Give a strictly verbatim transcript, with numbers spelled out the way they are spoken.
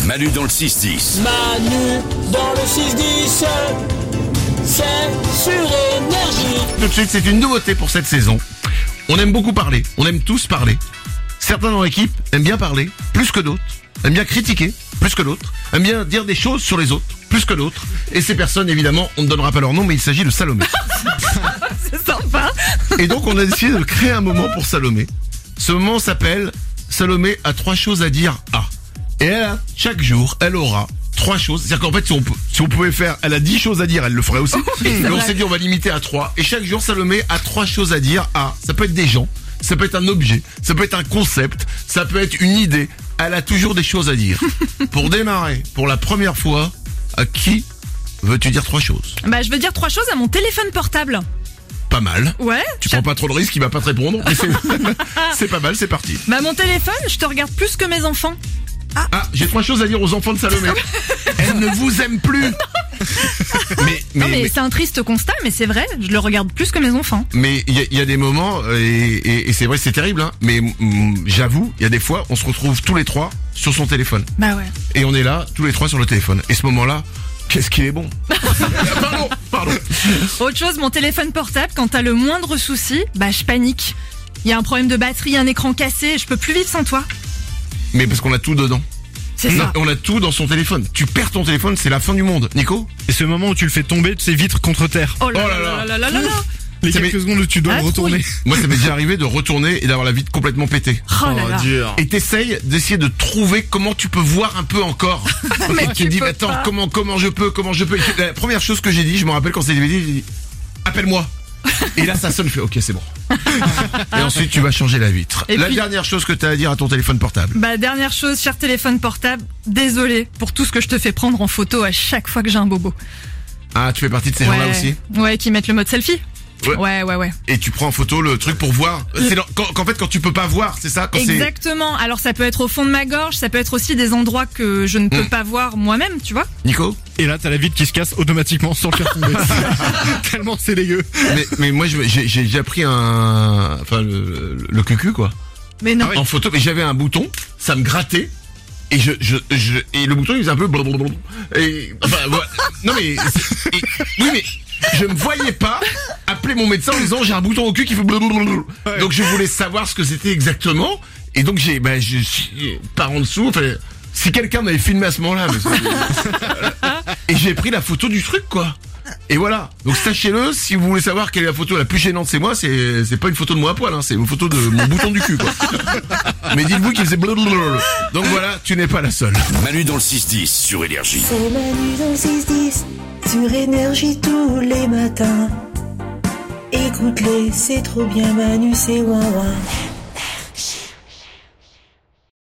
Manu dans le six dix. Manu dans le six dix, c'est sur Énergie. Tout de suite, c'est une nouveauté pour cette saison. On aime beaucoup parler, on aime tous parler. Certains dans l'équipe aiment bien parler, plus que d'autres, aiment bien critiquer, plus que d'autres, aiment bien dire des choses sur les autres, plus que d'autres. Et ces personnes, évidemment, on ne donnera pas leur nom, mais il s'agit de Salomé. C'est sympa. Et donc, on a décidé de créer un moment pour Salomé. Ce moment s'appelle Salomé a trois choses à dire à. Et elle a, chaque jour, elle aura trois choses. C'est-à-dire qu'en fait, si on, peut, si on pouvait faire, elle a dix choses à dire, elle le ferait aussi. Oui, Mais on vrai. s'est dit, on va limiter à trois. Et chaque jour, Salomé a trois choses à dire à. Ça peut être des gens, ça peut être un objet, ça peut être un concept, ça peut être une idée. Elle a toujours des choses à dire. Pour démarrer, pour la première fois, à qui veux-tu dire trois choses? Bah, je veux dire trois choses à mon téléphone portable. Pas mal. Ouais. Tu j'a- prends pas trop de risques, il va pas te répondre. Mais c'est, c'est pas mal, c'est parti. Bah, mon téléphone, je te regarde plus que mes enfants. Ah, j'ai trois choses à dire aux enfants de Salomé. Elle ne vous aime plus. mais, mais, non, mais, mais, c'est un triste constat, mais c'est vrai, je le regarde plus que mes enfants. mais il y a, il y a des moments, euh, et, et, et c'est vrai, c'est terrible, hein, mais mm, j'avoue, il y a des fois, on se retrouve tous les trois sur son téléphone. Bah ouais. Et on est là, tous les trois sur le téléphone. Et ce moment-là, qu'est-ce qu'il est bon. Pardon, pardon. Autre chose, mon téléphone portable, quand t'as le moindre souci, bah je panique. Il y a un problème de batterie, un écran cassé, je peux plus vivre sans toi. Mais parce qu'on a tout dedans. C'est Non, ça. on a tout dans son téléphone. Tu perds ton téléphone, c'est la fin du monde. Nico? Et ce moment où tu le fais tomber de ses vitres contre terre. Oh là Oh là là là là là là là. Les Ça quelques m'est- secondes où tu dois Ah, le retourner. oui. Moi, ça m'est déjà arrivé de retourner et d'avoir la vitre complètement pétée. Oh là là. dur. Et t'essayes d'essayer de trouver comment tu peux voir un peu encore. Mais Et tu tu te dis, peux mais attends, pas. comment, comment je peux, comment je peux. Et la première chose que j'ai dit, je me rappelle quand c'était dit, j'ai dit, appelle-moi. Et là, ça sonne, je fais, ok, c'est bon. Et ensuite, tu vas changer la vitre. Et la puis- dernière chose que t'as à dire à ton téléphone portable. Bah, dernière chose, cher téléphone portable, désolé pour tout ce que je te fais prendre en photo à chaque fois que j'ai un bobo. Ah, tu fais partie de ces gens-là aussi. Ouais, qui mettent le mode selfie. Ouais. Ouais, ouais, ouais. Et tu prends en photo le truc pour voir. C'est dans- quand, qu'en fait, quand tu peux pas voir, c'est ça, quand c'est. Exactement. Alors ça peut être au fond de ma gorge, ça peut être aussi des endroits que je ne peux Mm. pas voir moi-même, tu vois. Nico? Et là, t'as la vitre qui se casse automatiquement sans le faire tomber. Tellement c'est dégueu. mais, mais moi, je- j'ai, j'ai déjà pris un, enfin, le, le cucu, quoi. Mais non. En photo, mais j'avais un bouton, ça me grattait. Et je, je, je, et le bouton, il faisait un peu blablabla. Et, enfin, voilà. Non, mais, et- oui, mais, je me voyais pas appeler mon médecin en disant j'ai un bouton au cul qui fait blablabla. Donc je voulais savoir ce que c'était exactement. Et donc j'ai, bah, je suis par en dessous, enfin, si quelqu'un m'avait filmé à ce moment-là, mais c'est- et j'ai pris la photo du truc, quoi. Et voilà. Donc sachez-le, si vous voulez savoir quelle est la photo la plus gênante, c'est moi, c'est, c'est pas une photo de moi à poil, hein, c'est une photo de mon bouton du cul, quoi. Mais dites-vous qu'il faisait blablabla. Donc voilà, tu n'es pas la seule. Manu dans le six dix sur Énergie. C'est Manu dans le six dix, sur Énergie tous les matins. Écoute-les, c'est trop bien Manu, c'est ouin ouin.